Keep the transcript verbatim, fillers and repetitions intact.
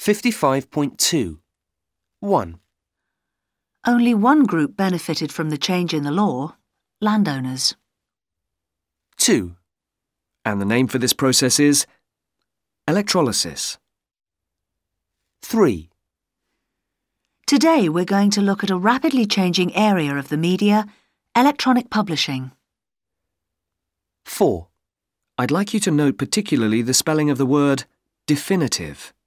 fifty-five point two. one. Only one group benefited from the change in the law: landowners. two. And the name for this process is electrolysis. three. Today we're going to look at a rapidly changing area of the media: electronic publishing. four. I'd like you to note particularly the spelling of the word definitive.